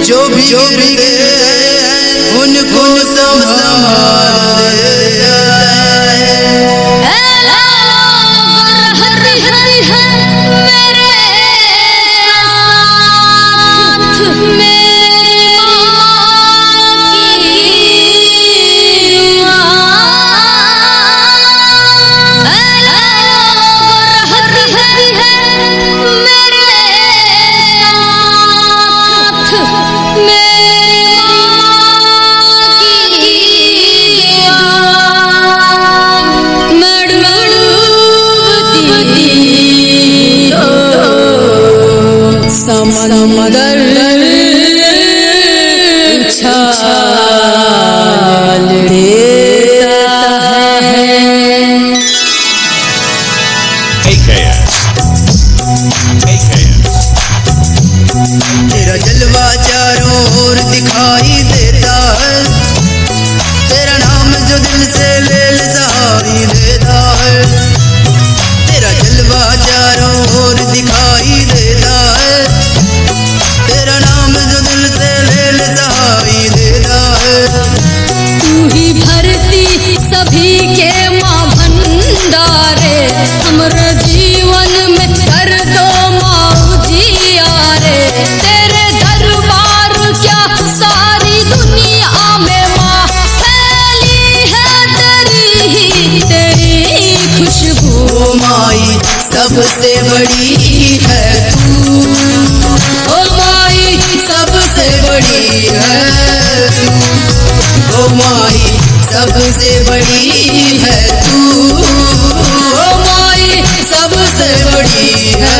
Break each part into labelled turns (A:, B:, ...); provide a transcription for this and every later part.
A: जो भी गिर गए उनको संभाल
B: समंदर उछाल देता है।
A: तेरा जलवा चारों ओर दिखाई देता है, तेरा नाम जो दिल से लेल सहारी देता है। तेरा जलवा चारों ओर दिखाई देता है, तेरा नाम जो दिल से लेल सहारी देता है।
B: तू ही भरती सभी के माँ भंडारे, हमरे जीवन में कर दो माँ उजियारे। तेरे दरबार क्या सारी दुनिया में माँ फैली है तेरी खुशबू।
A: ओ माई सबसे बड़ी है तू, ओ माई सबसे बड़ी है तू, ओ माई सबसे बड़ी है तू, ओ माई सबसे बड़ी है।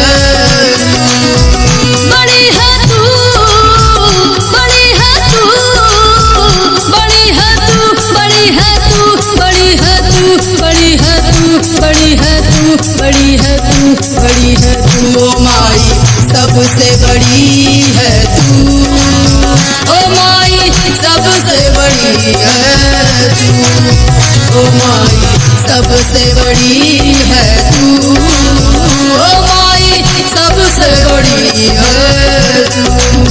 B: बड़ी है तू, बड़ी है तू, बड़ी है तू, बड़ी है तू, बड़ी है तू, बड़ी है तू, बड़ी है तू, बड़ी है तू, बड़ी है तू।
A: ओ माई सबसे बड़ी है तू, ओ माई सबसे बड़ी है तू, ओ माई सबसे बड़ी है तू, ओ माई सबसे बड़ी है तू।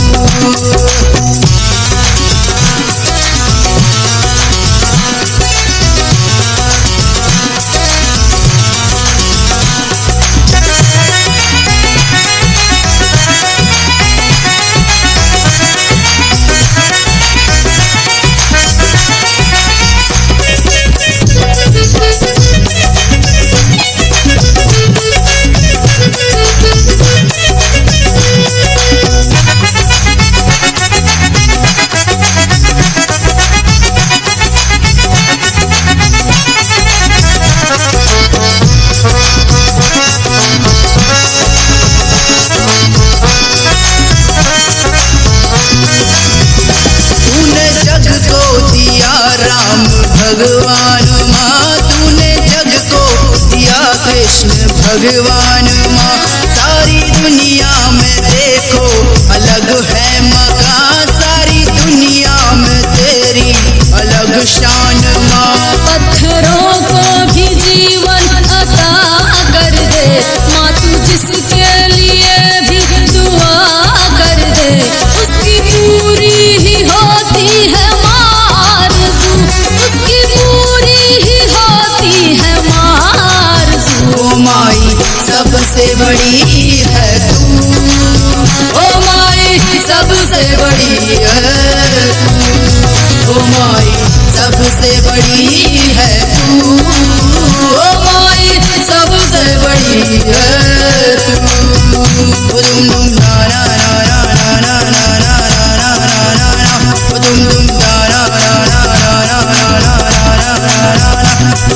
A: भगवान माँ तूने जग को दिया कृष्ण भगवान माँ। सारी दुनिया में देखो अलग है मकान, सारी दुनिया में तेरी अलग शान माँ।
B: पत्थरों को भी जीवन अता कर दे माँ, तू जिसके लिए भी दुआ कर दे उसकी पूरी ही होती है आरज़ू, उसकी पूरी ही होती है आरज़ू।
A: ओ माई सबसे बड़ी है तू, ओ माई सबसे बड़ी है तू, ओ माई सबसे बड़ी है तू, ओ माई सबसे बड़ी है तू। ओ दुम दुम ना ना ना ना ना ना ना ना ना ना ना, ओ दुम दुम ना ना ना ना ना ना ना ना ना ना।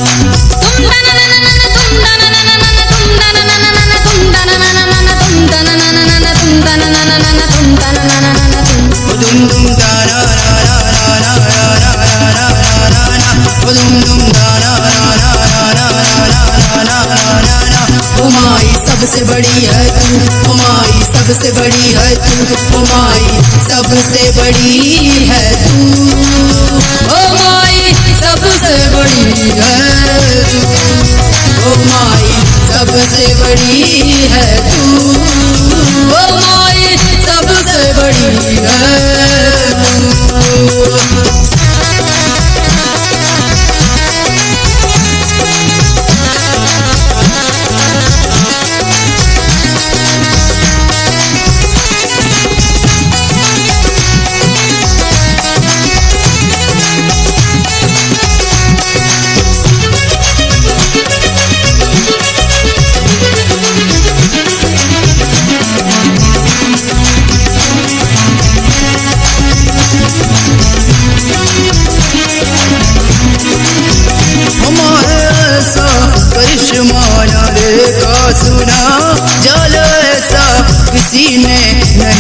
A: ओ माई सबसे बड़ी है तू, ओ माई सबसे बड़ी है तू, ओ माई सबसे बड़ी है तू, ओ माई सबसे बड़ी है तू, ओ माई सबसे बड़ी है तू, ओ माई सबसे बड़ी है।